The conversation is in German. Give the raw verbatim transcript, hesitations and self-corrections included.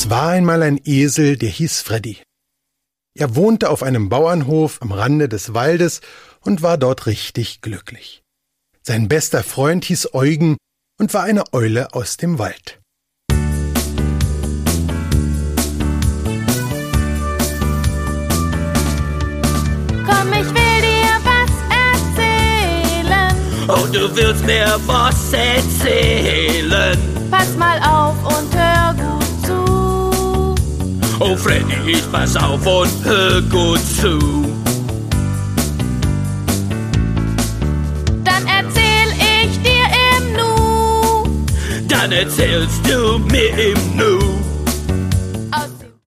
Es war einmal ein Esel, der hieß Freddy. Er wohnte auf einem Bauernhof am Rande des Waldes und war dort richtig glücklich. Sein bester Freund hieß Eugen und war eine Eule aus dem Wald. Komm, ich will dir was erzählen. Oh, du willst mir was erzählen? Pass mal auf und hör gut zu. Oh, Freddy, ich pass auf und hör gut zu. Dann erzähl ich dir im Nu. Dann erzählst du mir im Nu.